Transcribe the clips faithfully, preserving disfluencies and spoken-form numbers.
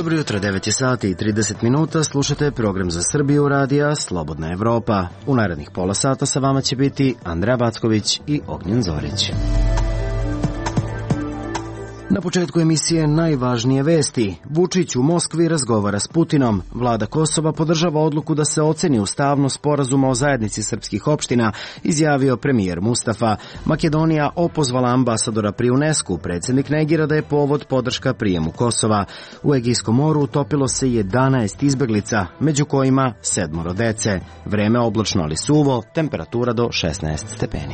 Dobro jutro, devet je sati i trideset minuta, slušate program za Srbiju radija Slobodna Evropa. U narednih pola sata sa vama će biti Andreja Backović i Ognjen Zorić. Na početku emisije najvažnije vesti. Vučić u Moskvi razgovara s Putinom. Vlada Kosova podržava odluku da se oceni ustavnost sporazuma o zajednici srpskih opština, izjavio premijer Mustafa. Makedonija opozvala ambasadora pri UNESCO. Predsjednik negira da je povod podrška prijemu Kosova. U Egejskom moru utopilo se jedanaest izbeglica, među kojima sedmoro dece. Vreme oblačno ali suvo, temperatura do šesnaest stepeni.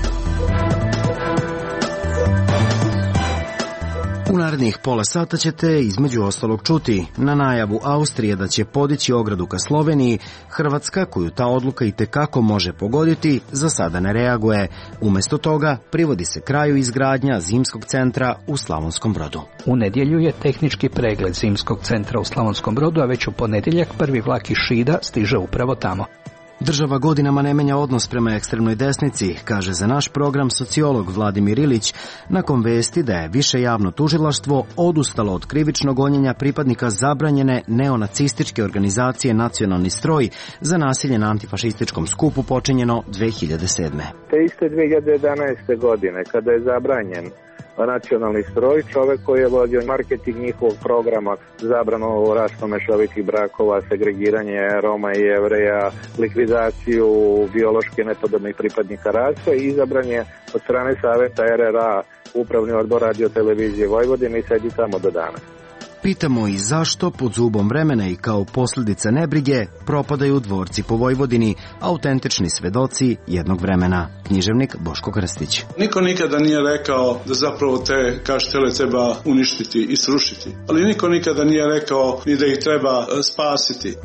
U narednih pola sata ćete između ostalog čuti na najavu Austrije da će podići ogradu ka Sloveniji. Hrvatska, koju ta odluka itekako može pogoditi, za sada ne reaguje. Umesto toga privodi se kraju izgradnja zimskog centra u Slavonskom Brodu. U nedjelju je tehnički pregled zimskog centra u Slavonskom Brodu, a već u ponedjeljak prvi vlak iz Šida stiže upravo tamo. Država godinama ne menja odnos prema ekstremnoj desnici, kaže za naš program sociolog Vladimir Ilić, nakon vesti da je više javno tužilaštvo odustalo od krivičnog gonjenja pripadnika zabranjene neonacističke organizacije Nacionalni stroj za nasilje na antifašističkom skupu počinjeno dve hiljade sedme. Te iste dve hiljade jedanaeste. godine, kada je zabranjen Nacionalni stroj, čovek koji je vodio marketing njihovog programa, zabranu rasno-mešovitih brakova, segregiranje Roma i Jevreja, likvizaciju biološki nepodobnih pripadnika rasa i izabran je od strane Saveta R R A Upravni odbor Radio televizije Vojvodine i sedi tamo do danas. Pitamo i zašto pod zubom vremena i kao posljedica nebrige propadaju dvorci po Vojvodini, autentični svedoci jednog vremena. Književnik Boško Krstić. Niko nikada nije rekao da zapravo te kaštele treba uništiti i srušiti, ali niko nikada nije rekao ni da ih treba spasiti.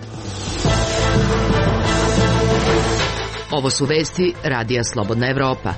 Ovo su vesti Radija Slobodna Evropa.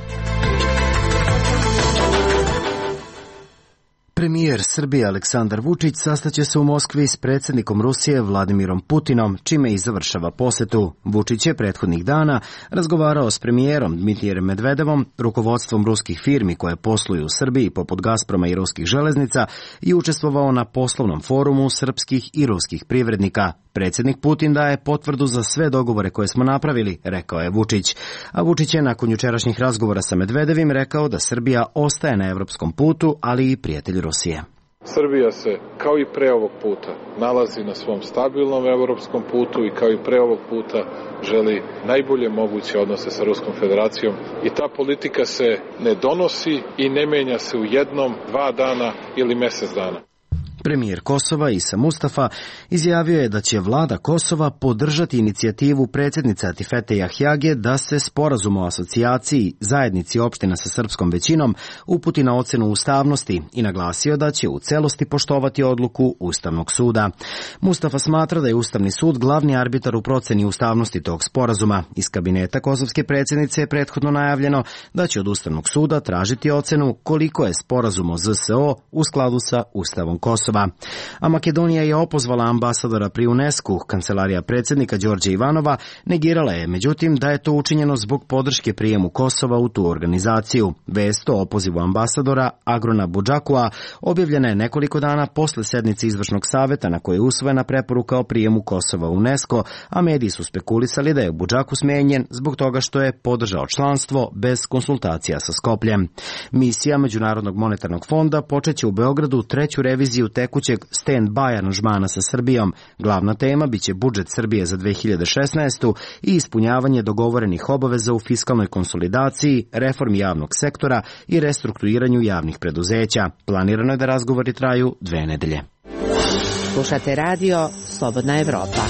Premijer Srbije Aleksandar Vučić sastaće se u Moskvi s predsjednikom Rusije Vladimirom Putinom, čime i završava posetu. Vučić je prethodnih dana razgovarao s premijerom Dmitrijem Medvedevom, rukovodstvom ruskih firmi koje posluju u Srbiji poput Gazproma i ruskih železnica i učestvovao na poslovnom forumu srpskih i ruskih privrednika. Predsjednik Putin daje potvrdu za sve dogovore koje smo napravili, rekao je Vučić. A Vučić je nakon jučerašnjih razgovora sa Medvedevim rekao da Srbija ostaje na evropskom putu, ali i prijatelj Rusije. Srbija se, kao i pre ovog puta, nalazi na svom stabilnom evropskom putu i kao i pre ovog puta želi najbolje moguće odnose sa Ruskom federacijom. I ta politika se ne donosi i ne menja se u jednom, dva dana ili mjesec dana. Premijer Kosova Isa Mustafa izjavio je da će vlada Kosova podržati inicijativu predsjednice Atifete Jahjage da se sporazum o asocijaciji zajednici opština sa srpskom većinom uputi na ocenu ustavnosti i naglasio da će u celosti poštovati odluku Ustavnog suda. Mustafa smatra da je Ustavni sud glavni arbitar u proceni ustavnosti tog sporazuma. Iz kabineta kosovske predsjednice je prethodno najavljeno da će od Ustavnog suda tražiti ocenu koliko je sporazum o Z S O u skladu sa Ustavom Kosova. A Makedonija je opozvala ambasadora pri UNESCO. Kancelarija predsjednika Đorđa Ivanova negirala je, međutim, da je to učinjeno zbog podrške prijemu Kosova u tu organizaciju. Vest o opozivu ambasadora Agrona Budžakua objavljena je nekoliko dana posle sednice izvršnog saveta na kojoj je usvojena preporuka o prijemu Kosova u UNESCO, a mediji su spekulisali da je Budžaku smenjen zbog toga što je podržao članstvo bez konsultacija sa Skopljem. Misija Međunarodnog monetarnog fonda počeće u Beogradu treću reviziju tekućeg stand-by aranžmana sa Srbijom. Glavna tema biće budžet Srbije za dve hiljade šesnaestu. i ispunjavanje dogovorenih obaveza u fiskalnoj konsolidaciji, reformi javnog sektora i restrukturiranju javnih preduzeća. Planirano je da razgovori traju dve nedelje. Slušate radio Slobodna Evropa.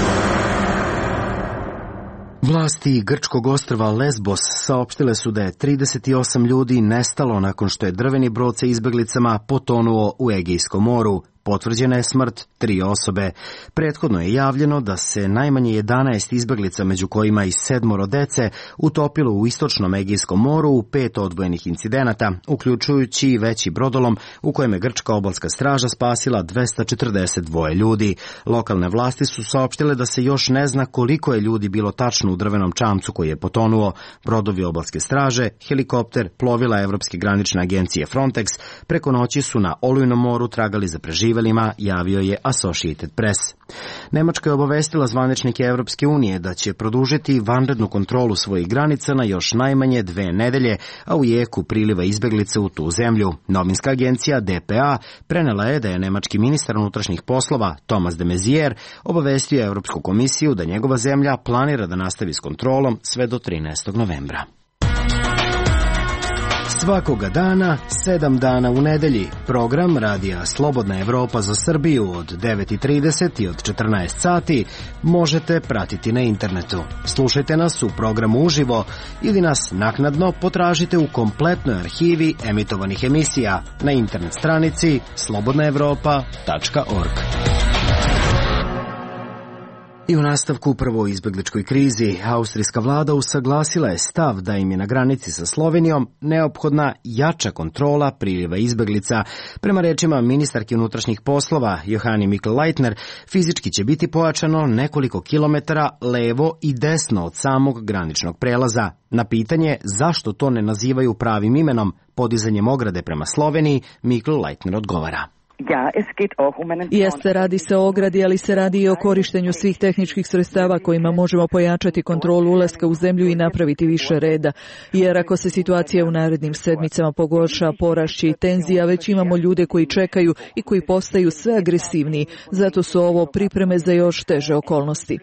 Vlasti grčkog ostrva Lesbos saopštile su da je trideset osam ljudi nestalo nakon što je drveni brod sa izbeglicama potonuo u Egejskom moru. Potvrđena je smrt tri osobe. Prethodno je javljeno da se najmanje jedanaest izbeglica, među kojima i sedmoro dece, utopilo u istočnom Egejskom moru u pet odvojenih incidenata, uključujući i veći brodolom u kojem je grčka obalska straža spasila dvesta četrdeset dva ljudi. Lokalne vlasti su saopštile da se još ne zna koliko je ljudi bilo tačno u drvenom čamcu koji je potonuo. Brodovi obalske straže, helikopter, plovila Evropske granične agencije Frontex preko noći su na Olujnom moru tragali za preživanje festivalima, javio je Associated Press. Nemačka je obavestila zvaničnike Evropske unije da će produžiti vanrednu kontrolu svojih granica na još najmanje dve nedelje, a u jeku priliva izbeglica u tu zemlju. Novinska agencija D P A prenela je da je nemački ministar unutrašnjih poslova Thomas de Maizière obavestio Evropsku komisiju da njegova zemlja planira da nastavi s kontrolom sve do trinaestog novembra. Svakoga dana, sedam dana u nedelji, program Radija Slobodna Evropa za Srbiju od devet i trideset i od četrnaest sati možete pratiti na internetu. Slušajte nas u programu uživo ili nas naknadno potražite u kompletnoj arhivi emitovanih emisija na internet stranici slobodna evropa tačka org. I u nastavku upravo o izbegličkoj krizi, austrijska vlada usaglasila je stav da im je na granici sa Slovenijom neophodna jača kontrola priliva izbeglica. Prema rečima ministarke unutrašnjih poslova Johani Mikl-Leitner, fizički će biti pojačano nekoliko kilometara levo i desno od samog graničnog prelaza. Na pitanje zašto to ne nazivaju pravim imenom, podizanjem ograde prema Sloveniji, Mikl-Leitner odgovara. Jeste, radi se o ogradi, ali se radi i o korištenju svih tehničkih sredstava kojima možemo pojačati kontrolu ulaska u zemlju i napraviti više reda. Jer ako se situacija u narednim sedmicama pogorša, porašće i tenzija, već imamo ljude koji čekaju i koji postaju sve agresivniji. Zato su ovo pripreme za još teže okolnosti.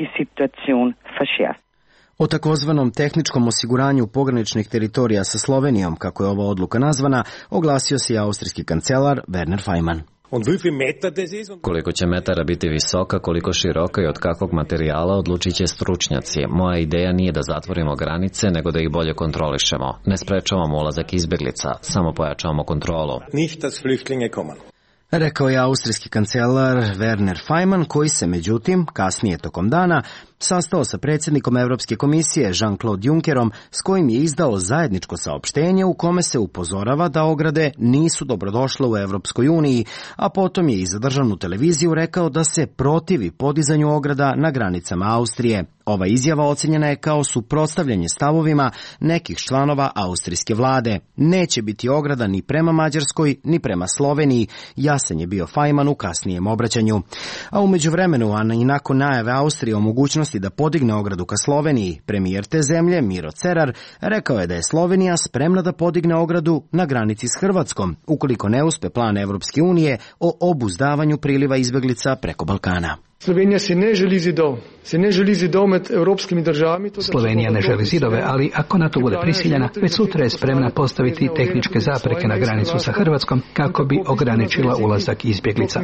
O takozvanom tehničkom osiguranju pograničnih teritorija sa Slovenijom, kako je ova odluka nazvana, oglasio se i austrijski kancelar Werner Faymann. Koliko će metara biti visoka, koliko široka i od kakvog materijala odlučit će stručnjaci. Moja ideja nije da zatvorimo granice, nego da ih bolje kontrolišemo. Ne sprečavamo ulazak izbeglica, samo pojačavamo kontrolu. Rekao je austrijski kancelar Werner Faymann, koji se međutim kasnije tokom dana sastao sa predsjednikom Evropske komisije Jean-Claude Junckerom, s kojim je izdao zajedničko saopštenje u kome se upozorava da ograde nisu dobrodošle u Evropskoj uniji, a potom je i za državnu televiziju rekao da se protivi podizanju ograda na granicama Austrije. Ova izjava ocenjena je kao suprotstavljanje stavovima nekih članova austrijske vlade. Neće biti ograda ni prema Mađarskoj, ni prema Sloveniji, jasan je bio Faymann u kasnijem obraćanju. A u međuvremenu, a i nakon najave Austrije o mogućnosti da podigne ogradu ka Sloveniji, premijer te zemlje, Miro Cerar, rekao je da je Slovenija spremna da podigne ogradu na granici s Hrvatskom, ukoliko ne uspe plan Evropske unije o obuzdavanju priliva izbeglica preko Balkana. Slovenija se ne želi zidov, se ne želi zidov med evropskimi državami. Slovenija ne želi zidove, ali ako na to bude prisiljena, već sutra je spremna postaviti tehničke zapreke na granicu sa Hrvatskom kako bi ograničila ulazak izbjeglica.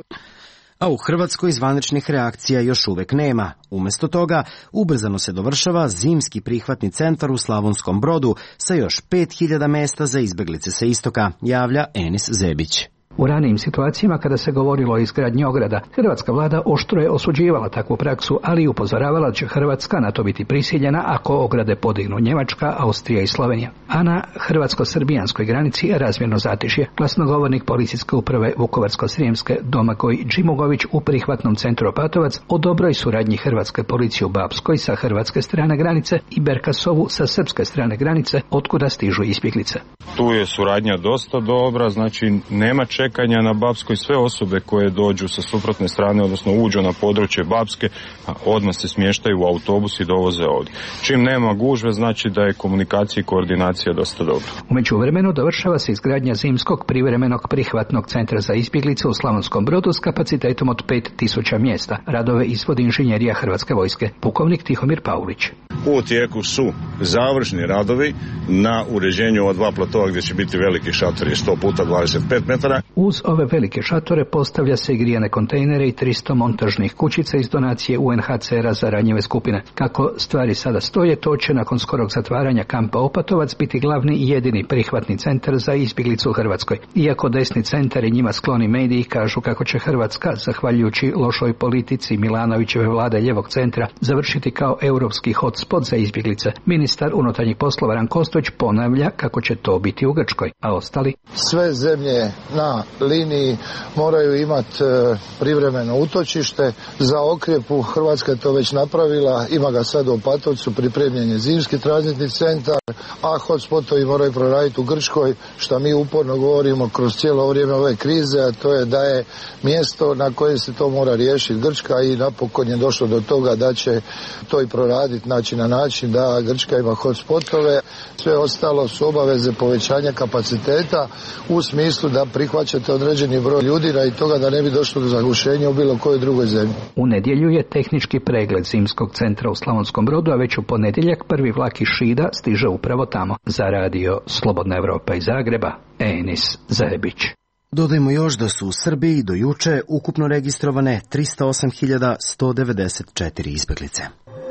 A u Hrvatskoj zvaničnih reakcija još uvek nema. Umesto toga, ubrzano se dovršava zimski prihvatni centar u Slavonskom Brodu sa još pet hiljada mesta za izbeglice sa istoka, javlja Enis Zebić. U ranijim situacijama kada se govorilo o izgradnji ograda, hrvatska vlada oštro je osuđivala takvu praksu, ali i upozoravala da će Hrvatska na to biti prisiljena ako ograde podignu Njemačka, Austrija i Slovenija. A na hrvatsko-srbijanskoj granici razmjerno zatišje. Glasnogovornik policijske uprave Vukovarsko-srijemske Domagoj Džimugović u prihvatnom centru Opatovac o dobroj suradnji hrvatske policije u Bapskoj sa hrvatske strane granice i Berkasovu sa srpske strane granice, otkuda stižu izbjeglice. Tu je suradnja dosta dobra, znači nema čekanja na Bapskoj, sve osobe koje dođu sa suprotne strane, odnosno uđu na područje Bapske, odmah se smještaju u autobus i dovoze ovdje. Čim nema gužve, znači da je komunikacija i koordinacija dosta dobra. U međuvremenu dovršava se izgradnja zimskog privremenog prihvatnog centra za izbjeglice u Slavonskom Brodu s kapacitetom od pet tisuća mjesta. Radove izvodi inženjerija Hrvatske vojske. Pukovnik Tihomir Paulić. U tijeku su završni radovi na uređenju ova dva platova gdje će biti veliki šatori sto puta dvadeset pet metara. Uz ove velike šatore postavlja se i grijane kontejnere i tristo montažnih kućica iz donacije U N H C R-a za ranjive skupine. Kako stvari sada stoje, to će nakon skorog zatvaranja kampa Opatovac biti glavni i jedini prihvatni centar za izbjeglicu u Hrvatskoj. Iako desni centar i njima skloni mediji kažu kako će Hrvatska, zahvaljujući lošoj politici Milanovićeve vlade ljevog centra, završiti kao europski hotspot za izbjeglice, ministar unutarnjih poslova Ranko Ostojić ponavlja kako će to biti u Grčkoj, a ostali? Sve zemlje na na liniji moraju imati privremeno utočište. Za Okrjepu Hrvatska je to već napravila, ima ga sad u Opatovcu, pripremljen je zimski tranzitni centar, a hotspotovi moraju proraditi u Grčkoj, što mi uporno govorimo kroz cijelo vrijeme ove krize, a to je da je mjesto na koje se to mora riješiti Grčka i napokon je došlo do toga da će to i proraditi, znači na način da Grčka ima hotspotove. Sve ostalo su obaveze povećanja kapaciteta u smislu da prihvaćate određeni broj ljudi radi toga da ne bi došlo do zagušenja u bilo kojoj drugoj zemlji. U nedjelju je tehnički pregled zimskog centra u Slavonskom Brodu, a već u ponedjeljak prvi vlak iz Šida stiže upravo tamo. Za radio Slobodna Evropa iz Zagreba, Enis Zajebić. Dodajmo još da su u Srbiji do juče ukupno registrovane tristo osam hiljada sto devedeset četiri izbjeglice.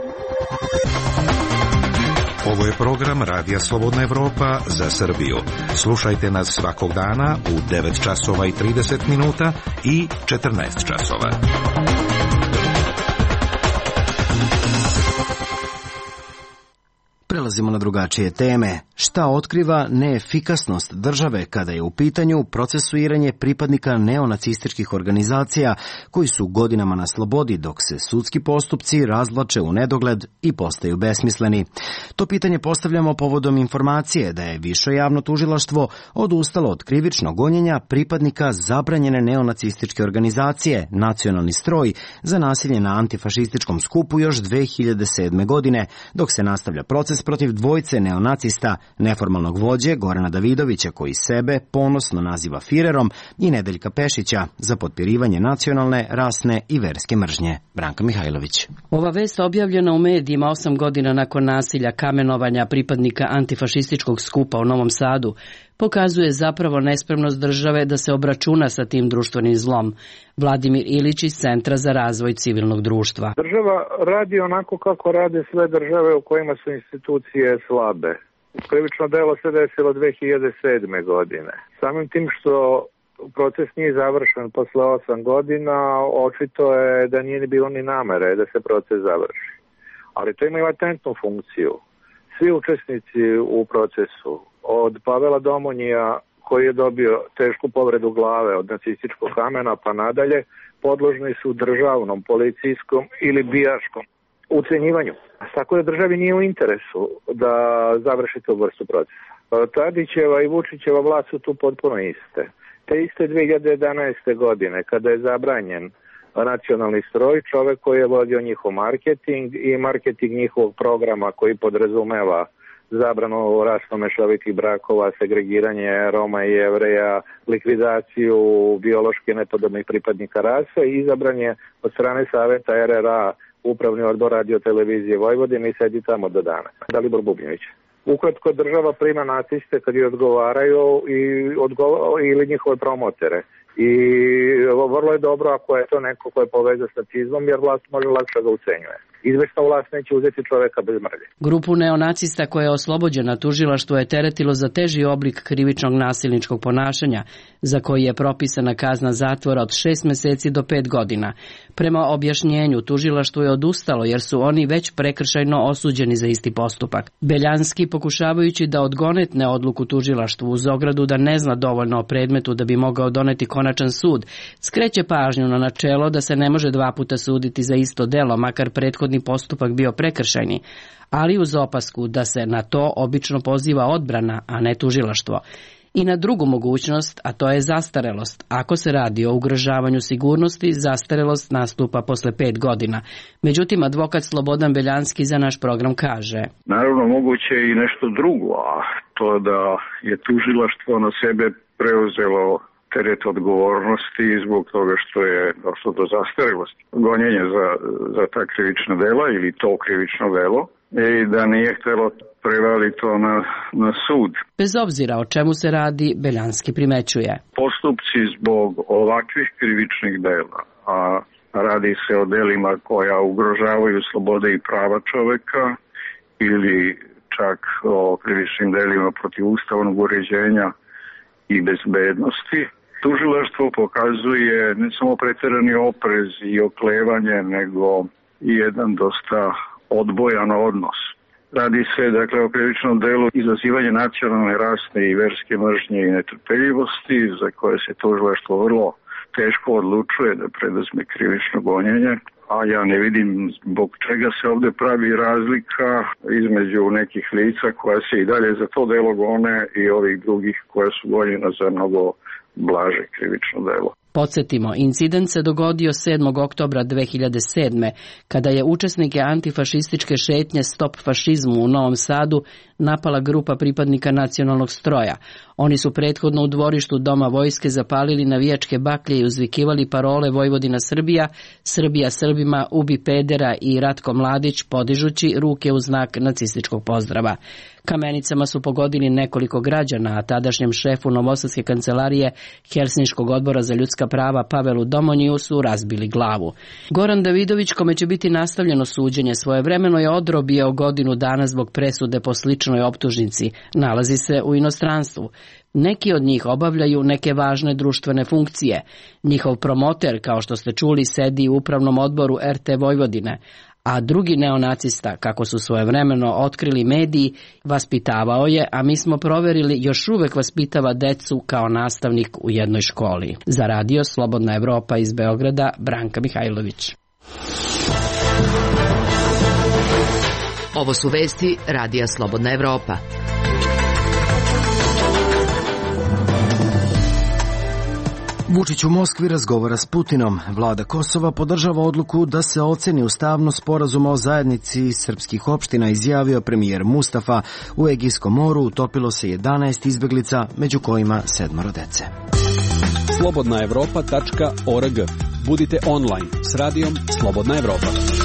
Ovo je program Radija Slobodna Evropa za Srbiju. Slušajte nas svakog dana u devet časova i trideset minuta i četrnaest časova. Prelazimo na drugačije teme. Šta otkriva neefikasnost države kada je u pitanju procesuiranje pripadnika neonacističkih organizacija koji su godinama na slobodi dok se sudski postupci razvlače u nedogled i postaju besmisleni? To pitanje postavljamo povodom informacije da je Više javno tužilaštvo odustalo od krivičnog gonjenja pripadnika zabranjene neonacističke organizacije Nacionalni stroj za nasilje na antifašističkom skupu još dve hiljade sedme. godine, dok se nastavlja proces protiv dvojce neonacista, neformalnog vođe Gorana Davidovića koji sebe ponosno naziva Firerom i Nedeljka Pešića za potpirivanje nacionalne, rasne i verske mržnje. Branka Mihajlović. Ova vest objavljena u medijima osam godina nakon nasilja kamenovanja pripadnika antifašističkog skupa u Novom Sadu pokazuje zapravo nespremnost države da se obračuna sa tim društvenim zlom. Vladimir Ilić iz Centra za razvoj civilnog društva. Država radi onako kako rade sve države u kojima su institucije slabe. Krivično delo se desilo dve hiljade sedme. godine. Samim tim što proces nije završen posle osam godina, očito je da nije bilo ni namere da se proces završi. Ali to ima i latentnu funkciju. Svi učesnici u procesu, od Pavela Domonjija koji je dobio tešku povredu glave od nacističkog kamena pa nadalje, podložni su državnom, policijskom ili bijaškom ucenjivanju. Tako da državi nije u interesu da završi tu vrstu procesa. Tadićeva i Vučićeva vlast su tu potpuno iste. Te iste dve hiljade jedanaeste. godine, kada je zabranjen Nacionalni stroj, čovek koji je vodio njihov marketing i marketing njihovog programa koji podrazumeva zabranu rasno mešovitih brakova, segregiranje Roma i Jevreja, likvidaciju biološki nepodobnih pripadnika rase i izabran je od strane Saveta R R A Upravni odbor Radio televizije Vojvodine i sedi tamo do dana. Dalibor Bubnjević. Ukratko, država prima naciste kad je odgovaraju i odgo- ili njihove promotere. I vrlo je dobro ako je to neko ko je povezan s nacizmom, jer vlast može lakše ga ucenjuje. Izvršna vlast neće uzeti čoveka bez mrlje. Grupu neonacista koja je oslobođena tužilaštvo je teretilo za teži oblik krivičnog nasilničkog ponašanja, za koji je propisana kazna zatvora od šest meseci do pet godina. Prema objašnjenju, tužilaštvo je odustalo jer su oni već prekršajno osuđeni za isti postupak. Beljanski, pokušavajući da odgonetne odluku tužilaštvu uz ogradu da ne zna dovoljno o predmetu da bi mogao doneti konačan sud, skreće pažnju na načelo da se ne može dva puta suditi za isto delo, makar prethodni postupak bio prekršajni, ali uz opasku da se na to obično poziva odbrana, a ne tužilaštvo. I na drugu mogućnost, a to je zastarelost. Ako se radi o ugrožavanju sigurnosti, zastarelost nastupa posle pet godina. Međutim, advokat Slobodan Beljanski za naš program kaže: Naravno, moguće je i nešto drugo, a to da je tužilaštvo na sebe preuzelo teret odgovornosti zbog toga što je došlo do zastarelosti. Gonjenje za, za ta krivična dela ili to krivično delo i da nije htjelo prevali to na, na sud. Bez obzira o čemu se radi, Beljanski primećuje: Postupci zbog ovakvih krivičnih dela, a radi se o delima koja ugrožavaju slobode i prava čoveka ili čak o krivičnim delima protiv ustavnog uređenja i bezbednosti, tužilaštvo pokazuje ne samo preterani oprez i oklevanje, nego i jedan dosta odbojan odnos. Radi se dakle o krivičnom delu izazivanje nacionalne, rasne i verske mržnje i netrpeljivosti za koje se tužilaštvo vrlo teško odlučuje da preduzme krivično gonjenje. A ja ne vidim zbog čega se ovde pravi razlika između nekih lica koja se i dalje za to delo gone i ovih drugih koja su gonjena za mnogo blaže krivično delo. Podsjetimo, incident se dogodio sedmog oktobra dve hiljade sedme. kada je učesnike antifašističke šetnje Stop fašizmu u Novom Sadu napala grupa pripadnika nacionalnog stroja. Oni su prethodno u dvorištu Doma vojske zapalili navijačke baklje i uzvikivali parole Vojvodina Srbija, Srbija Srbima, ubi pedera i Ratko Mladić, podižući ruke u znak nacističkog pozdrava. Kamenicama su pogodili nekoliko građana, a tadašnjem šefu Novosadske kancelarije Helsinškog odbora za ljudska prava Pavelu Domoniju su razbili glavu. Goran Davidović, kome će biti nastavljeno suđenje, svojevremeno je odrobio godinu dana zbog presude po sličnoj optužnici. Nalazi se u inostranstvu. Neki od njih obavljaju neke važne društvene funkcije. Njihov promoter, kao što ste čuli, sedi u upravnom odboru er te Vojvodine, a drugi neonacista, kako su svojevremeno otkrili mediji, vaspitavao je, a mi smo proverili, još uvek vaspitava decu kao nastavnik u jednoj školi. Za radio Slobodna Evropa iz Beograda, Branka Mihajlović. Ovo su vesti radija Slobodna Evropa. Vučić u Moskvi razgovara s Putinom. Vlada Kosova podržava odluku da se oceni ustavnost sporazuma o zajednici srpskih opština, izjavio premijer Mustafa. U Egejskom moru utopilo se jedanaest izbeglica, među kojima sedmoro dece. slobodna evropa tačka org. Budite online s radijom Slobodna Evropa.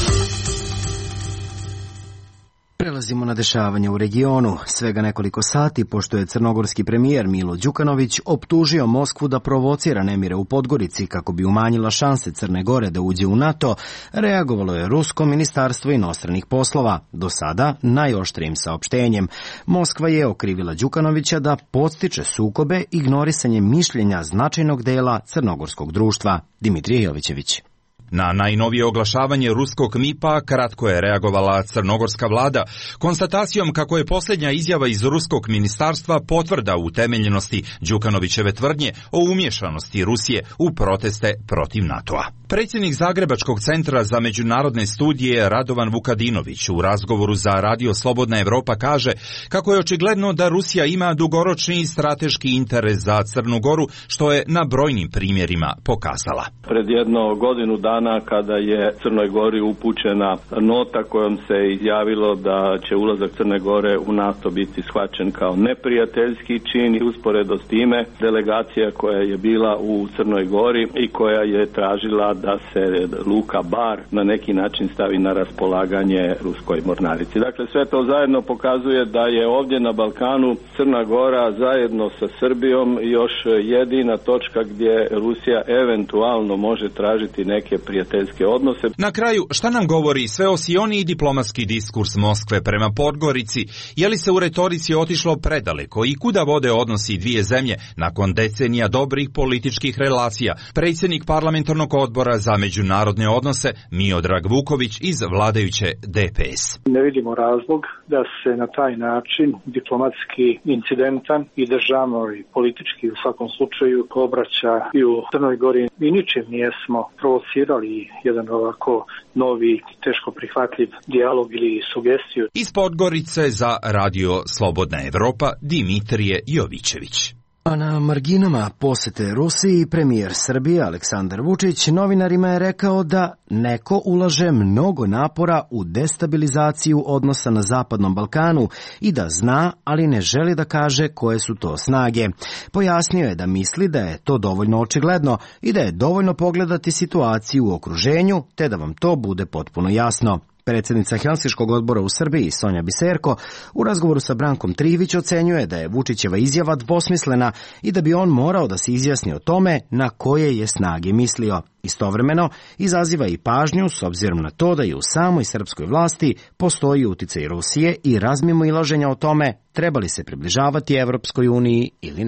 Prelazimo na dešavanje u regionu. Svega nekoliko sati, pošto je crnogorski premijer Milo Đukanović optužio Moskvu da provocira nemire u Podgorici kako bi umanjila šanse Crne Gore da uđe u NATO, reagovalo je Rusko ministarstvo inostranih poslova, do sada najoštrijim saopštenjem. Moskva je okrivila Đukanovića da podstiče sukobe ignorisanjem mišljenja značajnog dela crnogorskog društva. Dimitrije Jovićević. Na najnovije oglašavanje ruskog mipa kratko je reagovala crnogorska vlada konstatacijom kako je posljednja izjava iz ruskog ministarstva potvrda utemeljenosti Đukanovićeve tvrdnje o umješanosti Rusije u proteste protiv NATO-a. Predsjednik Zagrebačkog centra za međunarodne studije Radovan Vukadinović u razgovoru za Radio Slobodna Evropa kaže kako je očigledno da Rusija ima dugoročni strateški interes za Crnu Goru, što je na brojnim primjerima pokazala. Pred jedno godinu dana kada je Crnoj Gori upućena nota kojom se izjavilo da će ulazak Crne Gore u NATO biti shvaćen kao neprijateljski čin i usporedo s time delegacija koja je bila u Crnoj Gori i koja je tražila da se luka Bar na neki način stavi na raspolaganje ruskoj mornarici. Dakle, sve to zajedno pokazuje da je ovdje na Balkanu Crna Gora zajedno sa Srbijom još jedina točka gdje Rusija eventualno može tražiti neke prijateljske odnose. Na kraju, šta nam govori sveosioniji diplomatski diskurs Moskve prema Podgorici? Je li se u retorici otišlo predaleko i kuda vode odnosi dvije zemlje nakon decenija dobrih političkih relacija? Predsjednik parlamentarnog odbora za međunarodne odnose Miodrag Vuković iz vladajuće de pe es. Ne vidimo razlog da se na taj način diplomatski incidentan i državno i politički u svakom slučaju obraća i u Crnoj Gori. Mi ničim nijesmo provocirali jedan ovako novi, teško prihvatljiv dijalog ili sugestiju. Iz Podgorice za Radio Slobodna Evropa Dimitrije Jovićević. A na marginama posete Rusiji premijer Srbije Aleksandar Vučić novinarima je rekao da neko ulaže mnogo napora u destabilizaciju odnosa na Zapadnom Balkanu i da zna, ali ne želi da kaže koje su to snage. Pojasnio je da misli da je to dovoljno očigledno i da je dovoljno pogledati situaciju u okruženju, te da vam to bude potpuno jasno. Predsjednica Helsinškog odbora u Srbiji, Sonja Biserko, u razgovoru sa Brankom Trivić ocenjuje da je Vučićeva izjava dvosmislena i da bi on morao da se izjasni o tome na koje je snage mislio. Istovremeno, izaziva i pažnju s obzirom na to da i u samoj srpskoj vlasti postoji uticaj Rusije i razmimoilaženja o tome treba li se približavati Evropskoj uniji ili ne.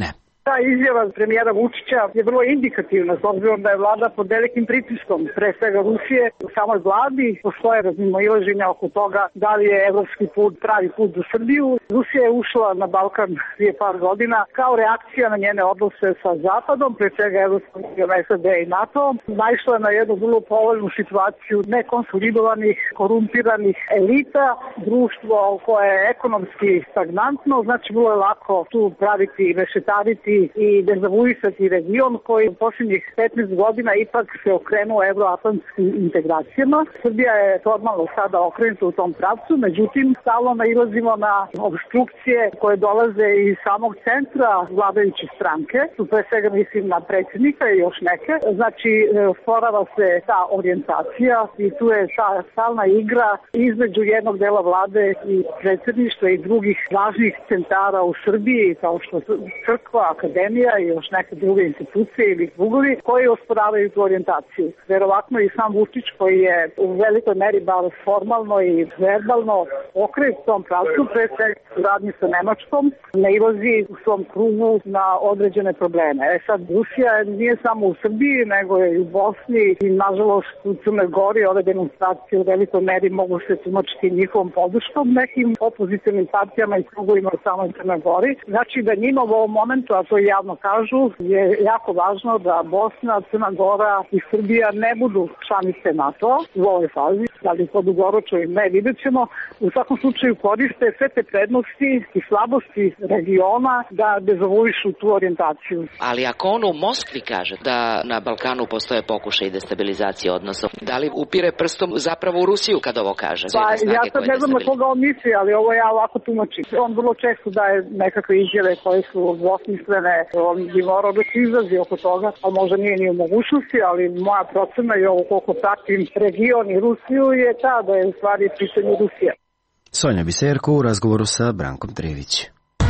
Ta izjava premijera Vučića je vrlo indikativna, s obzirom da je vlada pod velikim pritiskom, pre svega Rusije. U samoj vladi postoje razmimoilaženja oko toga da li je evropski put pravi put za Srbiju. Rusija je ušla na Balkan prije par godina kao reakcija na njene odnose sa Zapadom, pre svega Evropskom unijom, S A D i NATO. Naišla je na jednu vrlo povoljnu situaciju nekonsolidovanih, korumpiranih elita, društvo koje je ekonomski stagnantno, znači vrlo je lako tu praviti i mešetariti i dezavuisati region koji u posljednjih petnaest godina ipak se okrenuo evroatlantskim integracijama. Srbija je formalno sada okrenuta u tom pravcu, međutim stalno nailazimo na obstrukcije koje dolaze iz samog centra vladajuće stranke, tu pre svega mislim na predsjednika i još neke. Znači sporava se ta orijentacija i tu je ta stalna igra između jednog dela vlade i predsjedništva i drugih važnih centara u Srbiji, kao što su crkva, akademija i još neke druge institucije ili krugovi koji osporavaju tu orijentaciju. Verovatno i sam Vučić, koji je u velikoj meri bar formalno i verbalno okrenut u tom pravcu, pre svega radnji sa Nemačkom, nailazi u svom krugu na određene probleme. E sad, Rusija nije samo u Srbiji, nego je i u Bosni i nažalost u Crnoj Gori. Ove demonstracije u velikoj meri mogu se tumačiti njihovom podrškom nekim opozicionim partijama i krugovima u samoj Crnoj Gori. Znači da njima u ovom momentu, a to javno kažu, je jako važno da Bosna, Crna Gora i Srbija ne budu članice NATO u ovoj fazi. Da li to dugoročno i ne, vidjet ćemo. U svakom slučaju koriste sve te prednosti i slabosti regiona da dezavuišu tu orijentaciju. Ali ako on u Moskvi kaže da na Balkanu postoje pokušaj destabilizacije odnosa, da li upire prstom zapravo u Rusiju kad ovo kaže? Pa ja sad ne znam na koga on misli, ali ovo ja ovako tumačim. On vrlo često daje nekakve izjave koje su dvosmislene, on bi morao da se izrazi oko toga, a možda nije ni u mogućnosti, ali moja procena i ovo koliko pratim region i Rusiju je ta da je u stvari pitanje Rusija. Sonja Biserko u razgovoru sa Brankom Trević.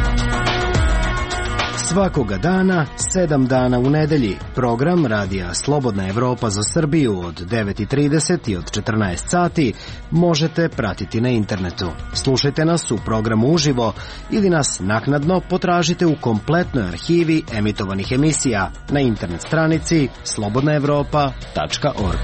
Svakoga dana, sedam dana u nedelji, program Radija Slobodna Evropa za Srbiju od devet i trideset i od četrnaest sati možete pratiti na internetu. Slušajte nas u programu uživo ili nas naknadno potražite u kompletnoj arhivi emitovanih emisija na internet stranici slobodna evropa tačka org.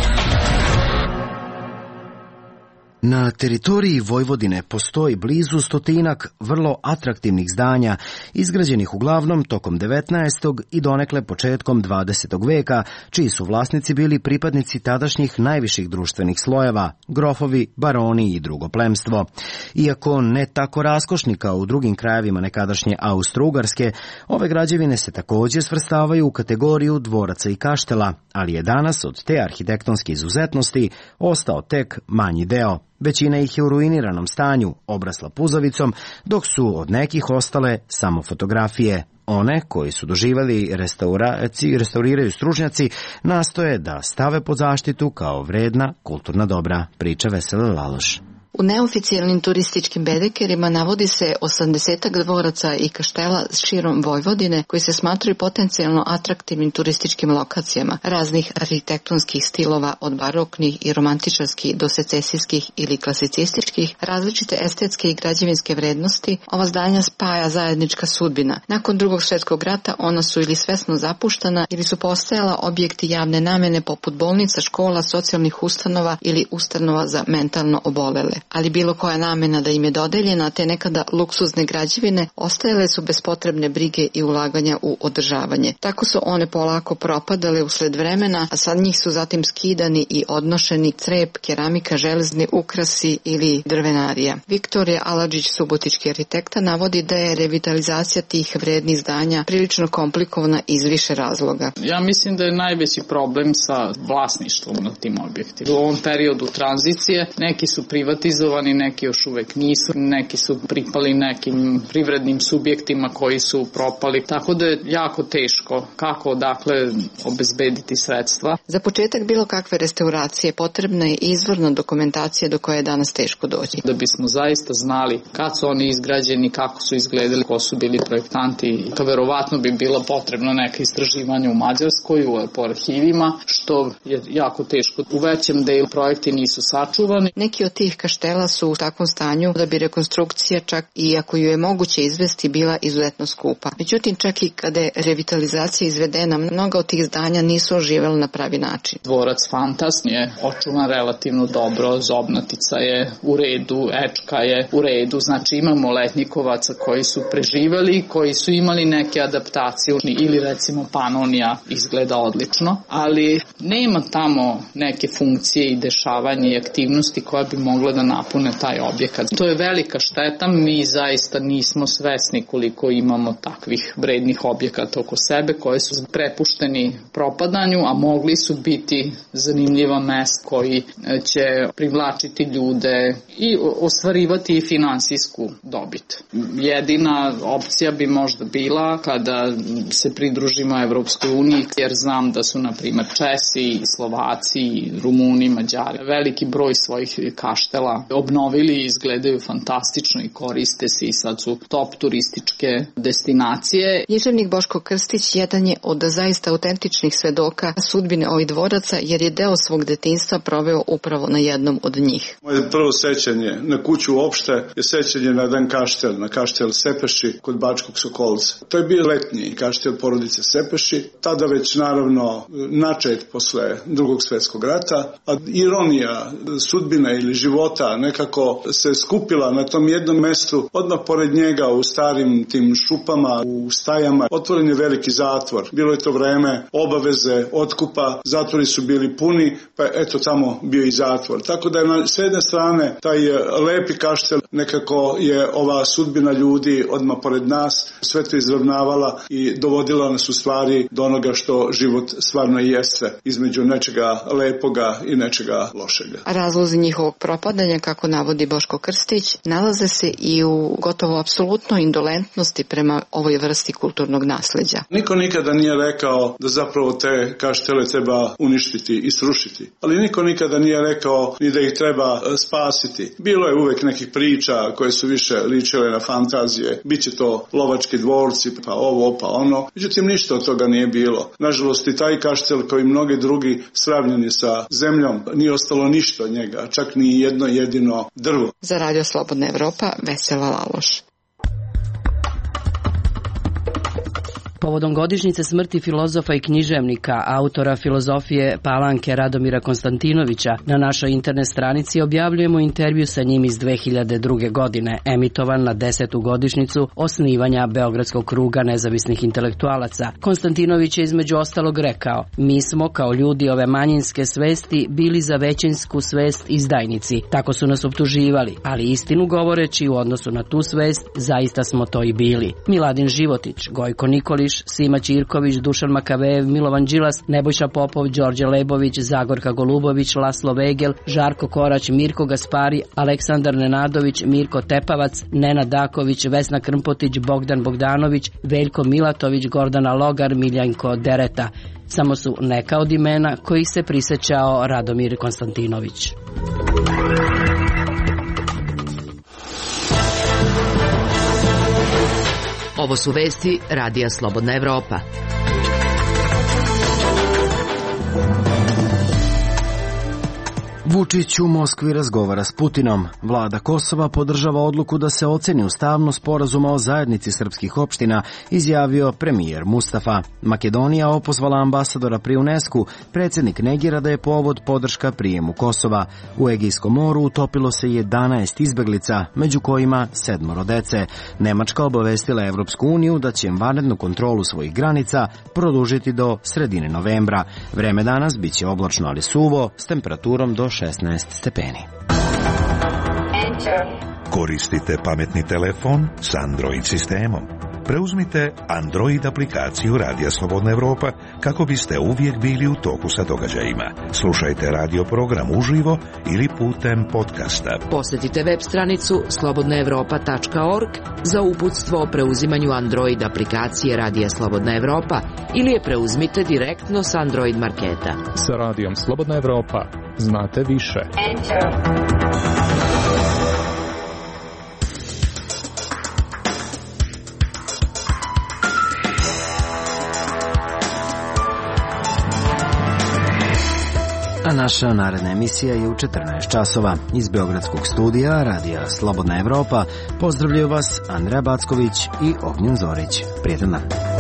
Na teritoriji Vojvodine postoji blizu stotinak vrlo atraktivnih zdanja, izgrađenih uglavnom tokom devetnaestog i donekle početkom dvadesetog veka, čiji su vlasnici bili pripadnici tadašnjih najviših društvenih slojeva, grofovi, baroni i drugo plemstvo. Iako ne tako raskošni kao u drugim krajevima nekadašnje Austro-Ugarske, ove građevine se također svrstavaju u kategoriju dvoraca i kaštela, ali je danas od te arhitektonske izuzetnosti ostao tek manji deo. Većina ih je u ruiniranom stanju, obrasla puzavicom, dok su od nekih ostale samo fotografije. One, koji su doživali restauraciju, restauriraju stručnjaci, nastoje da stave pod zaštitu kao vredna kulturna dobra, priča Vesela Laloš. U neoficijalnim turističkim bedekerima navodi se osamdesetak dvoraca i kaštela širom Vojvodine koji se smatraju potencijalno atraktivnim turističkim lokacijama raznih arhitektonskih stilova od baroknih i romantičarskih do secesijskih ili klasicističkih, različite estetske i građevinske vrednosti. Ova zdanja spaja zajednička sudbina. Nakon drugog svjetskog rata ona su ili svesno zapuštana ili su postajala objekti javne namene poput bolnica, škola, socijalnih ustanova ili ustanova za mentalno obolele. Ali bilo koja namena da im je dodeljena, te nekada luksuzne građevine ostajale su bez potrebne brige i ulaganja u održavanje. Tako su one polako propadale usled vremena, a sad njih su zatim skidani i odnošeni crep, keramika, železni ukrasi ili drvenarija. Viktorija Aladžić, subotički arhitekta, navodi da je revitalizacija tih vrednih zdanja prilično komplikovana iz više razloga. Ja mislim da je najveći problem sa vlasništvom na tim objektima. U ovom periodu tranzicije neki su privatizovani, neki još uvek nisu, neki su pripali nekim privrednim subjektima koji su propali, tako da je jako teško kako odakle obezbediti sredstva. Za početak bilo kakve restauracije potrebna je izvorna dokumentacija do koje je danas teško doći. Da bismo zaista znali kad su oni izgrađeni, kako su izgledali, ko su bili projektanti, to verovatno bi bilo potrebno neke istraživanje u Mađarskoj, po arhivima, što je jako teško. U većem delu projekti nisu sačuvani. Neki od tih kaštela kaštela su u takvom stanju da bi rekonstrukcija, čak i ako ju je moguće izvesti, bila izuzetno skupa. Međutim, čak i kada je revitalizacija izvedena, mnoga od tih zdanja nisu oživjela na pravi način. Dvorac Fantas je očuvan relativno dobro, Zobnatica je u redu, Ečka je u redu, znači imamo letnjikovaca koji su preživali, koji su imali neke adaptacije ili recimo Panonija izgleda odlično, ali nema tamo neke funkcije i dešavanja i aktivnosti koja bi mogla da napune taj objekat. To je velika šteta, mi zaista nismo svesni koliko imamo takvih vrednih objekata oko sebe koji su prepušteni propadanju, a mogli su biti zanimljiva mesta koji će privlačiti ljude i ostvarivati i finansijsku dobit. Jedina opcija bi možda bila kada se pridružimo Evropskoj uniji, jer znam da su, na primjer, Česi, Slovaci, Rumuni, Mađari veliki broj svojih kaštela obnovili i izgledaju fantastično i koriste se i sad su top turističke destinacije. Književnik Boško Krstić jedan je od zaista autentičnih svedoka sudbine ovih dvoraca, jer je deo svog detinjstva proveo upravo na jednom od njih. Moje prvo sećanje na kuću uopšte je sećanje na jedan kaštel, na kaštel Sepeši kod Bačkog Sokolca. To je bio letnji kaštel porodice Sepeši, tada već naravno načet posle drugog svjetskog rata, a ironija sudbine ili života nekako se skupila na tom jednom mestu, odmah pored njega u starim tim šupama, u stajama, otvoren je veliki zatvor. Bilo je to vreme obaveze, otkupa, zatvori su bili puni, pa eto tamo bio i zatvor. Tako da je na s jedne strane taj lepi kaštel, nekako je ova sudbina ljudi odmah pored nas sve to izravnavala i dovodila nas u stvari do onoga što život stvarno jeste, između nečega lepoga i nečega lošega. A razlozi njihovog propadanja, kako navodi Boško Krstić, nalaze se i u gotovo apsolutnoj indolentnosti prema ovoj vrsti kulturnog nasleđa. Niko nikada nije rekao da zapravo te kaštele treba uništiti i srušiti, ali niko nikada nije rekao ni da ih treba spasiti. Bilo je uvek nekih priča koje su više ličile na fantazije, biće to lovački dvorci, pa ovo, pa ono. Međutim, ništa od toga nije bilo. Nažalost, i taj kaštel, kao i mnogi drugi, sravnjeni sa zemljom, nije ostalo ništa od njega, čak ni jedno jedino drvo. Za Radio Slobodna Evropa, Vesela Laloš. Povodom godišnjice smrti filozofa i književnika, autora filozofije Palanke Radomira Konstantinovića, na našoj internet stranici objavljujemo intervju sa njim iz dve hiljade druge. godine, emitovan na desetu godišnjicu osnivanja Beogradskog kruga nezavisnih intelektualaca. Konstantinović je između ostalog rekao: "Mi smo kao ljudi ove manjinske svesti bili za većinsku svest izdajnici. Tako su nas optuživali, ali istinu govoreći u odnosu na tu svest, zaista smo to i bili." Miladin Životić, Gojko Nikolić, Sima Ćirković, Dušan Makavejev, Milovan Đilas, Nebojša Popov, Đorđe Lebović, Zagorka Golubović, Laslo Vegel, Žarko Korać, Mirko Gaspari, Aleksandar Nenadović, Mirko Tepavac, Nenad Daković, Vesna Krmpotić, Bogdan Bogdanović, Veljko Milatović, Gordana Logar, Miljanko Dereta. Samo su neka od imena kojih se prisećao Radomir Konstantinović. Ovo su vesti Radija Slobodna Evropa. Vučić u Moskvi razgovara s Putinom. Vlada Kosova podržava odluku da se oceni ustavnost sporazuma o zajednici srpskih opština, izjavio premijer Mustafa. Makedonija opozvala ambasadora pri UNESCO, predsjednik negira da je povod podrška prijemu Kosova. U Egejskom moru utopilo se jedanaest izbeglica, među kojima sedmoro dece. Nemačka obavestila Evropsku uniju da će vanrednu kontrolu svojih granica produžiti do sredine novembra. Vreme danas biće oblačno ali suvo, s temperaturom do šesnaest stepeni. Koristite pametni telefon s Android sistemom. Preuzmite Android aplikaciju Radija Slobodna Evropa kako biste uvijek bili u toku sa događajima. Slušajte radio program uživo ili putem podcasta. Posjetite web stranicu slobodna evropa tačka org za uputstvo o preuzimanju Android aplikacije Radija Slobodna Evropa ili je preuzmite direktno s Android marketa. Sa Radijom Slobodna Evropa znate više. A naša naredna emisija je u četrnaest časova. Iz Beogradskog studija Radija Slobodna Evropa pozdravljaju vas Andreja Backović i Ognjen Zorić. Prijetan dan.